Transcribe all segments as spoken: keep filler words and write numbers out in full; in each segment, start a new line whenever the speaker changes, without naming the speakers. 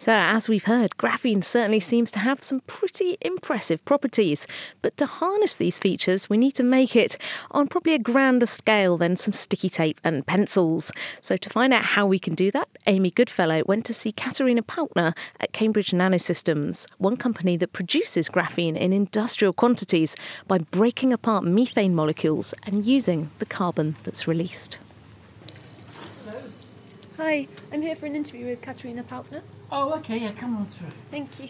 So, as we've heard, graphene certainly seems to have some pretty impressive properties. But to harness these features, we need to make it on probably a grander scale than some sticky tape and pencils. So, to find out how we can do that, Amy Goodfellow went to see Katerina Pautner at Cambridge Nanosystems, one company that produces graphene in industrial quantities by breaking apart methane molecules and using the carbon that's released.
Hi, I'm here for an interview with Katerina Pautner.
Oh, okay, yeah, come on through.
Thank you.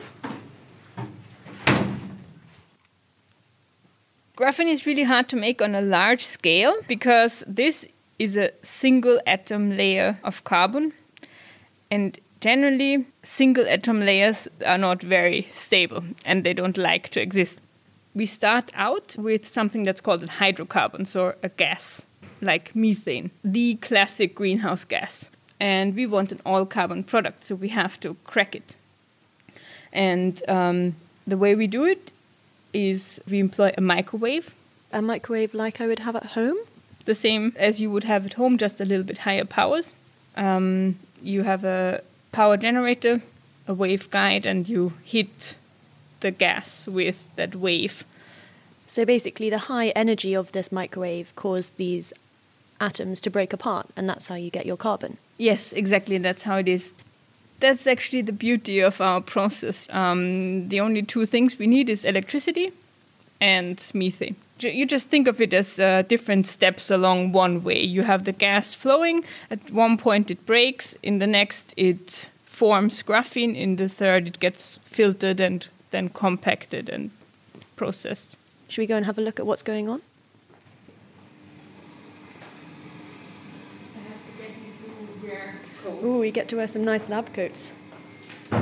Graphene is really hard to make on a large scale because this is a single atom layer of carbon, and generally single atom layers are not very stable and they don't like to exist. We start out with something that's called hydrocarbons, or a gas like methane, the classic greenhouse gas. And we want an all-carbon product, so we have to crack it. And um, the way we do it is we employ a microwave.
A microwave like I would have at home?
The same as you would have at home, just a little bit higher powers. Um, you have a power generator, a waveguide, and you hit the gas with that wave.
So basically the high energy of this microwave caused these atoms to break apart, and that's how you get your carbon.
Yes, exactly. That's how it is. That's actually the beauty of our process. Um, the only two things we need is electricity and methane. You just think of it as uh, different steps along one way. You have the gas flowing. At one point it breaks. In the next it forms graphene. In the third it gets filtered and then compacted and processed.
Should we go and have a look at what's going on? Ooh, we get to wear some nice lab coats.
So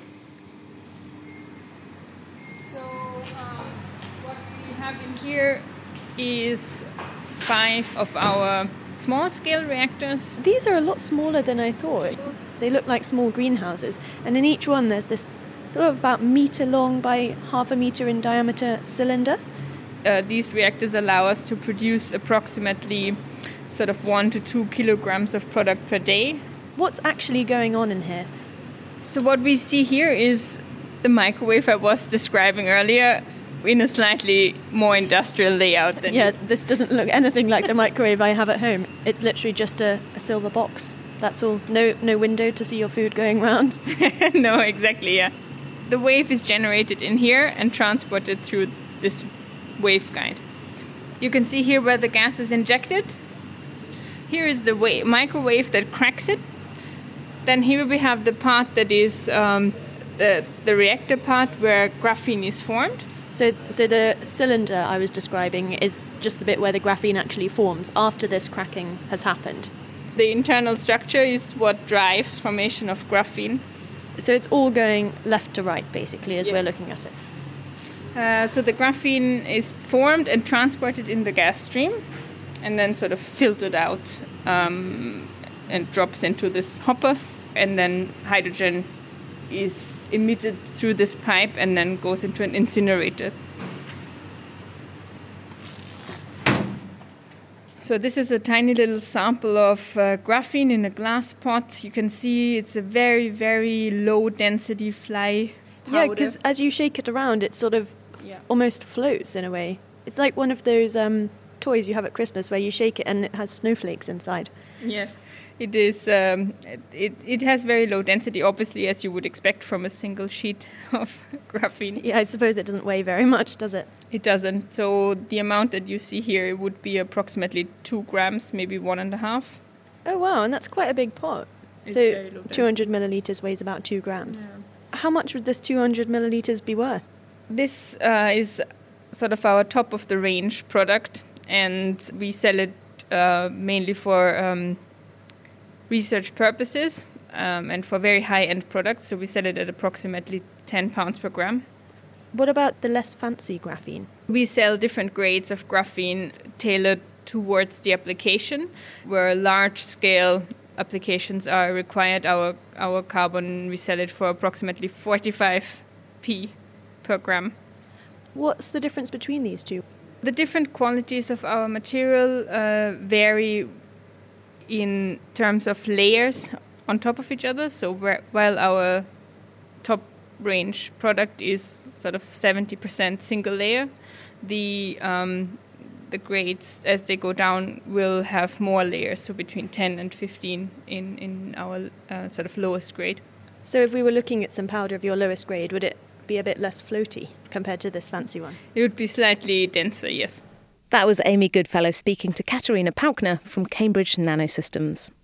um, what we have in here is five of our small-scale reactors.
These are a lot smaller than I thought. They look like small greenhouses, and in each one there's this sort of about metre long by half a metre in diameter cylinder.
Uh, these reactors allow us to produce approximately sort of one to two kilograms of product per day.
What's actually going on in here?
So what we see here is the microwave I was describing earlier in a slightly more industrial layout. Than
yeah, this doesn't look anything like the microwave I have at home. It's literally just a, a silver box. That's all. No, no window to see your food going round.
No, exactly, yeah. The wave is generated in here and transported through this waveguide. You can see here where the gas is injected. Here is the wa- microwave that cracks it. Then here we have the part that is um, the the reactor part where graphene is formed.
So, so the cylinder I was describing is just the bit where the graphene actually forms after this cracking has happened.
The internal structure is what drives formation of graphene.
So it's all going left to right, basically, as
Yes.
we're looking at it.
Uh, so the graphene is formed and transported in the gas stream, and then sort of filtered out um, and drops into this hopper. And then hydrogen is emitted through this pipe and then goes into an incinerator. So this is a tiny little sample of uh, graphene in a glass pot. You can see it's a very, very low density fly powder.
Yeah, because as you shake it around, it sort of
Yeah.
almost floats in a way. It's like one of those um, toys you have at Christmas where you shake it and it has snowflakes inside.
Yeah, it is. Um, it it has very low density, obviously, as you would expect from a single sheet of graphene.
Yeah, I suppose it doesn't weigh very much, does it?
It doesn't. So the amount that you see here would be approximately two grams, maybe one and a half.
Oh wow, and that's quite a big pot.
It's
so
very low
two hundred millilitres weighs about two grams.
Yeah.
How much would this two hundred millilitres be worth?
This uh, is sort of our top of the range product, and we sell it uh, mainly for um, research purposes um, and for very high-end products. So we sell it at approximately ten pounds per gram.
What about the less fancy graphene?
We sell different grades of graphene tailored towards the application. Where large-scale applications are required, our our carbon, we sell it for approximately forty-five p per gram.
What's the difference between these two?
The different qualities of our material uh, vary in terms of layers on top of each other. So where, while our top range product is sort of seventy percent single layer, the um, the grades as they go down will have more layers, so between ten and fifteen in, in our uh, sort of lowest grade.
So if we were looking at some powder of your lowest grade, would it be a bit less floaty compared to this fancy one?
It would be slightly denser, yes.
That was Amy Goodfellow speaking to Katerina Paukner from Cambridge Nanosystems.